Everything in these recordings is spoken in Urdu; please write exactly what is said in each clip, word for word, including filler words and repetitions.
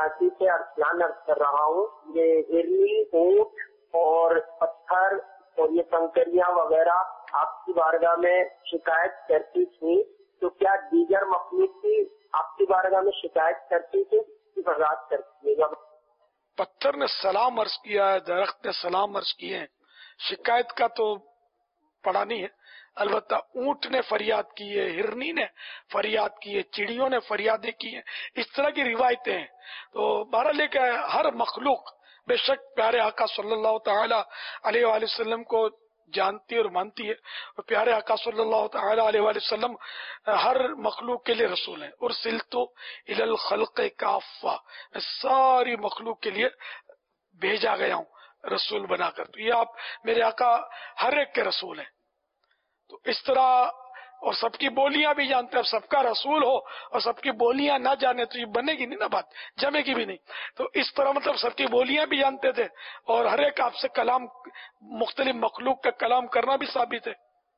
کراچی سے ارسلان عرض کر رہا ہوں، یہ ہرنی، اونٹ اور پتھر اور یہ کنکریاں وغیرہ آپ کی بارگاہ میں شکایت کرتی تھی، تو کیا دیگر مخلوق بھی آپ کی بارگاہ میں شکایت کرتی تھی؟ وضاحت کرتی ہے۔ پتھر نے سلام عرض کیا ہے، درخت نے سلام عرض کیے ہیں، شکایت کا تو پڑا نہیں ہے۔ البتہ اونٹ نے فریاد کی ہے، ہرنی نے فریاد کی ہے، چڑیوں نے فریادیں کی ہیں، اس طرح کی روایتیں ہیں۔ تو بہرحال لے کے ہر مخلوق بے شک پیارے آقا صلی اللہ تعالی علیہ وآلہ وسلم کو جانتی ہے اور مانتی ہے، اور پیارے آقا صلی اللہ تعالی علیہ وآلہ وسلم ہر مخلوق کے لیے رسول ہیں۔ ارسلت الی الخلق کافہ، میں ساری مخلوق کے لیے بھیجا گیا ہوں رسول بنا کر۔ تو یہ آپ میرے آقا ہر ایک کے رسول ہیں۔ تو اس طرح، اور سب کی بولیاں بھی جانتے ہیں، سب کا رسول ہو اور سب کی بولیاں نہ جانے تو یہ بنے گی نہیں نا، بات جمے گی بھی نہیں۔ تو اس طرح مطلب سب کی بولیاں بھی جانتے تھے اور ہر ایک آپ سے کلام، مختلف مخلوق کا کلام کرنا بھی ثابت ہے۔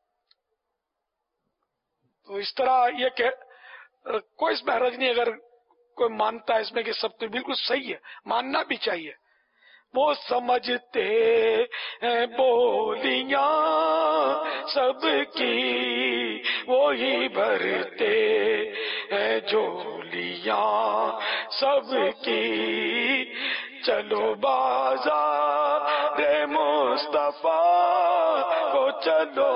تو اس طرح یہ کہ کوئی اس میں حرج نہیں اگر کوئی مانتا ہے اس میں کہ سب تو بالکل صحیح ہے، ماننا بھی چاہیے۔ وہ سمجھتے ہیں بولیاں سب کی وہی بھرتے ہیں جھولیاں سب کی، چلو بازار مصطفیٰ کو چلو،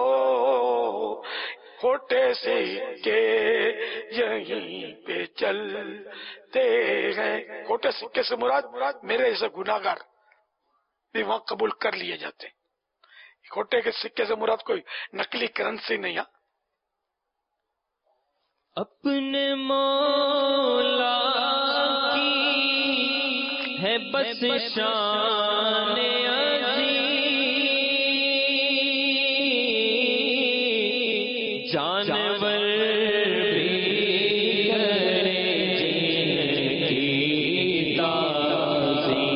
کھوٹے سکے یہیں پہ چلتے ہیں۔ کھوٹے سکے سے مراد میرے جیسے گناہگار بھی وہاں قبول کر لیے جاتے ہیں۔ کھوٹے کے سکے سے مراد کوئی نقلی کرنسی نہیں ہے۔ اپنے مولا کی ہے بس شان عظیم، جانور بھی کریں جن کی تعظیم،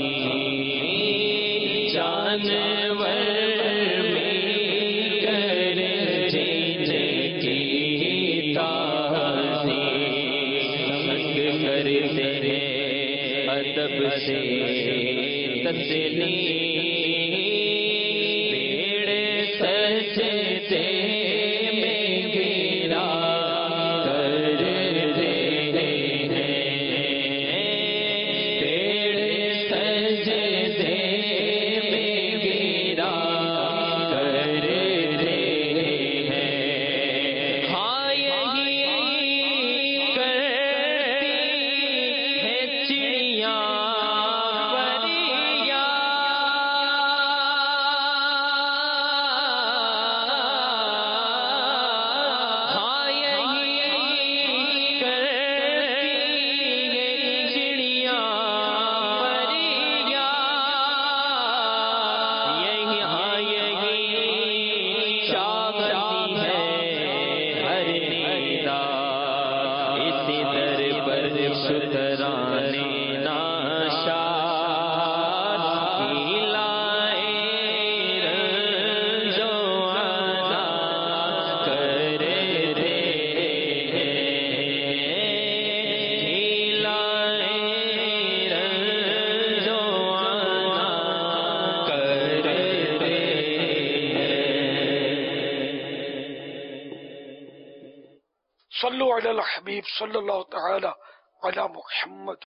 جانور بھی کریں جن کی تعظیم، سنگ کرتے ہیں ادب سے تسلیم، پیڑ سجدے صلو علی الحبیب صلی اللہ تعالی علی محمد۔